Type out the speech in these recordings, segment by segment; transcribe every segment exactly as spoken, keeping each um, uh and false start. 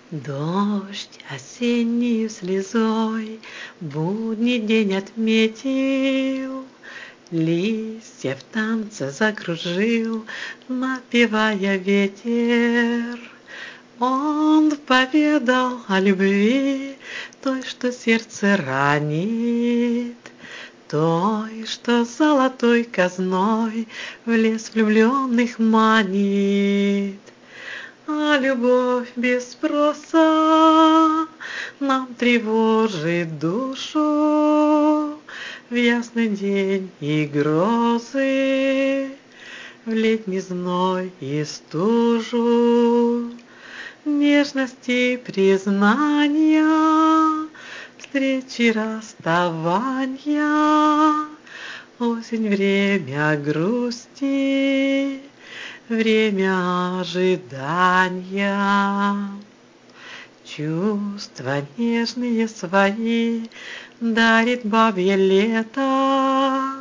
Дождь осеннею слезой будний день отметил, листья в танце закружил, напевая ветер. Он поведал о любви, той, что сердце ранит, той, что золотой казной в лес влюбленных манит. А любовь без спроса нам тревожит душу в ясный день и грозы, в летний зной и стужу. Нежности признания, встречи расставания, осень — время грусти, время ожидания. Чувства нежные свои дарит бабье лето,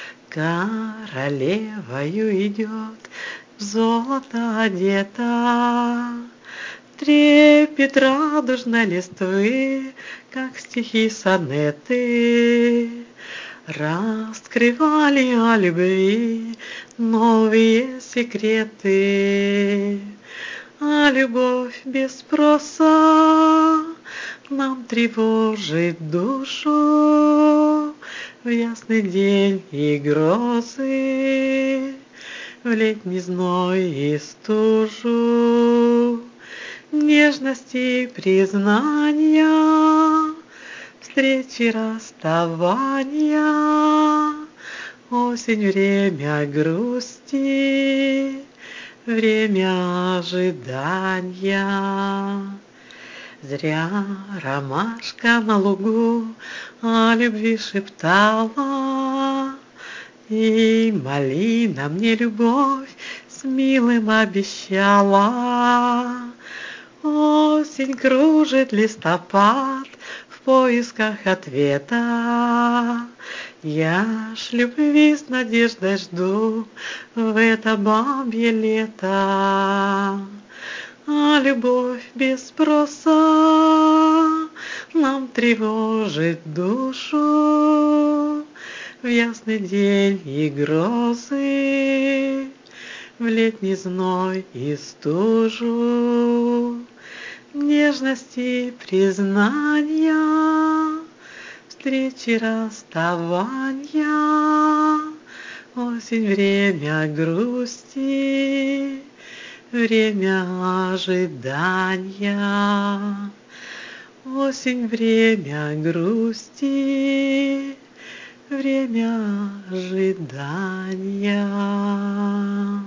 королевою идет, в золото одета. Трепет радужной листвы, как стихи сонеты, раскрывали о любви новые секреты. А любовь без спроса нам тревожит душу в ясный день и грозы, в летний зной и стужу. Нежности признания, встречи расставания, осень — время грусти, время ожидания. Зря ромашка на лугу о любви шептала, и малина мне любовь с милым обещала. Осень кружит листопад в поисках ответа. Я ж любви с надеждой жду в это бабье лето. А любовь без спроса нам тревожит душу в ясный день и грозы, в летний зной и стужу. Нежности признания, встречи расставания, осень — время грусти, время ожидания. Осень — время грусти, время ожидания.